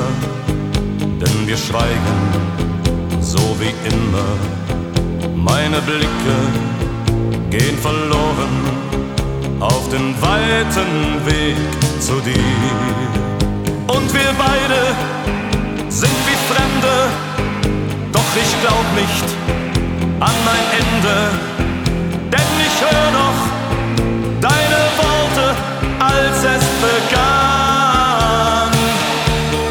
schlimmer, denn wir schweigen so wie immer. Meine Blicke gehen verloren auf den weiten Weg zu dir. Und wir beide sind wie Fremde, doch ich glaub nicht an ein Ende.